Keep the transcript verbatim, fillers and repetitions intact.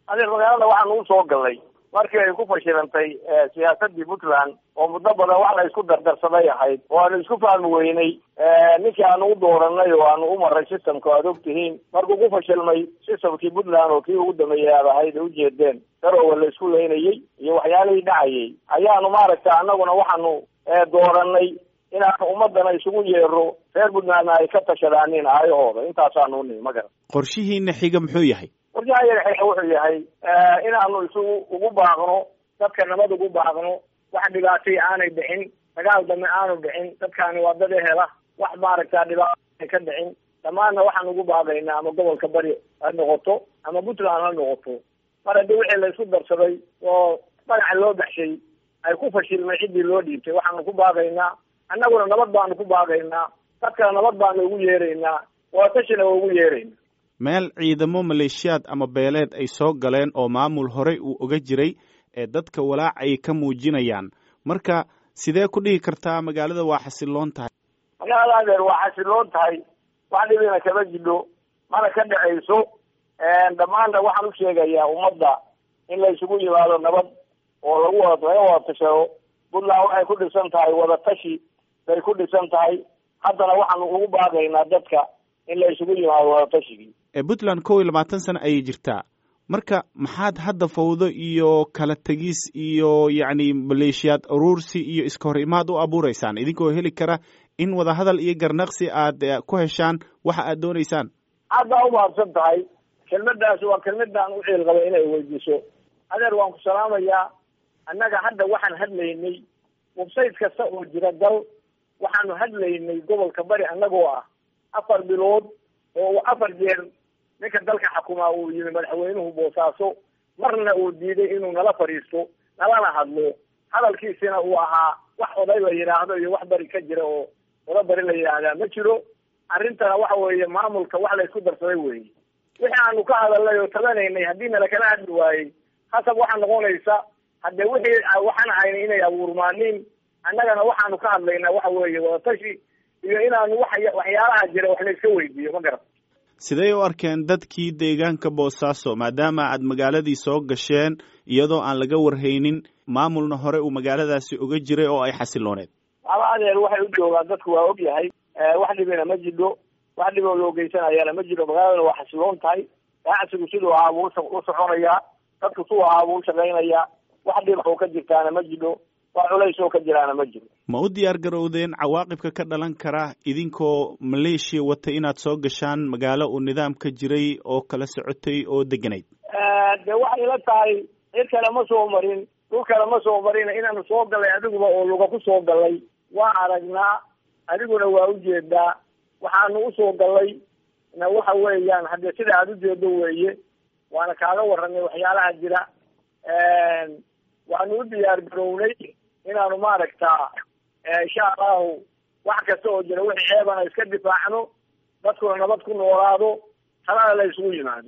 adeer magaalada waxaan ugu soo galay markii ay ku fashilantay siyaasadii Puntland oo muddo badan wax la isku dardarsaday ahayd oo aan isku fahmi weynay ninkii aan u dooranay oo aan u maray systemka aad ogtihiin markuu ku fashilmay systemkii Puntland oo kii ugu dambeeyay ahayd u jeedeen daroo la isku leynayay iyo waxyaalihii dhacayay ayaanu maaragtay annaguna waxaanu dooranay inaan ummadana isugu yeero reer Puntland ay ka tashadaaniin aayahooda intaasaanu nimi magaran qorshihiina xiga muxuu yahay warjahayga wuxuu yahay inaanu isugu ugu baaqno dadka nabad ugu baaqno wax dhibaatay aanay dhicin dagaal dambe aanu dhicin dadkaani waa dad ehela wax maaragtaa dhibaato ka dhicin dhammaanna waxaan ugu baaqaynaa ama gobolka bari ha noqoto ama Puntland ha noqoto mar haddii wixii la isku darsaday oo magaca loo baxshay ay ku fashilmay ciddii loo dhiibtay waxaanu ku baaqaynaa annaguna nabad baanu ku baaqaynaa dadkana nabad baanu ugu yeeraynaa waa tashina ugu yeeraynaa meel ciidamo maleeshiyaad ama beeleed ay soo galeen oo maamul horey uu oga jiray ee dadka walaac ay ka muujinayaan marka sidee ku dhihi kartaa magaalada waa xasiloon tahay magaalada adeer waa xasiloon tahay wax dhibina kama jidho mana ka dhacayso dhammaanna waxaan u sheegayaa ummadda in la isugu yimaado nabad oo lagu wada laga wada tashado Puntland waxay ku dhisan tahay wada tashi bay ku dhisan tahay haddana waxaanu ugu baaqaynaa dadka in la isugu yimaado wada tashigii Puntland kow iyo labaatan sano ayay jirtaa marka maxaad hadda fawdo iyo kala tagis iyo yacni maleeshiyaad urursi iyo iska hor imaad u abuureysaan idinkoo heli kara in wada hadal iyo garnaqsi aad ku heshaan waxa aad doonaysaan hadda u mahadsan tahay kelmadaas waa kelmadaan u ciil qabay inay weydiiso adeer waan ku salaamayaa annaga hadda waxaan hadlaynay website kasta oo jira dal waxaanu hadlaynay gobolka bari annagoo ah afar bilood oo afar jeer ninka dalka xukuma uu yimi madaxweynuhu Boosaaso marna uu diiday inuu nala fariisto nalana hadlo hadalkiisina uu ahaa wax oday la yiraahdo iyo wax bari ka jira oo wada bari la yiraahdo ma jiro arrintana waxa weeye maamulka wax la isku darsaday weeye wixii aanu ka hadalnay oo tabanaynay haddii nala kala hadli waayey hasab waxa noqonaysa haddee wixii waxaan ahayn inay abuurmaaniin annagana waxaanu ka hadlaynaa waxa weeye wada tashi iyo inaanu waxyaalaha jira wax la iska weydiiyo ma garan sidee u arkeen dadkii deegaanka Boosaaso maadaama aad magaaladii soo gasheen iyadoo aan laga warhaynin maamulna hore uu magaaladaasi uga jiray oo ay xasilooneed adeer waxay u joogaan dadku waa og yahay wax dhibina ma jidho wax dhiboo loo geysanayaana ma jiro magaaladana waa xasiloon tahay ganacsigu siduu ahaa buu u soconayaa dadku siduu ahaa buu u shaqaynayaa wax dhib oo ka jirtaana ma jidho wax culays oo ka jiraana ma jiro ma u diyaar garowdeen cawaaqibka ka dhalan kara idinkoo maleeshiya wata inaad soo gashaan magaalo uu nidaam ka jiray oo kala socotay oo deganayd de waxay ila tahay cid kale ma soo marin dhul kale ma soo marin inaanu soo galay adiguba oo luga ku soo galay waa aragnaa adiguna waa ujeedaa waxaanu usoo galay na waxa weeyaan haddee sida aada ujeedo weeye waana kaaga warramay waxyaalaha jira waanu u diyaar garownay inaanu maaragtaa insha allahu wax kasta oo jira wixii ceebana iska difaacno dadkuna nabad ku noolaado talada la isugu yimaado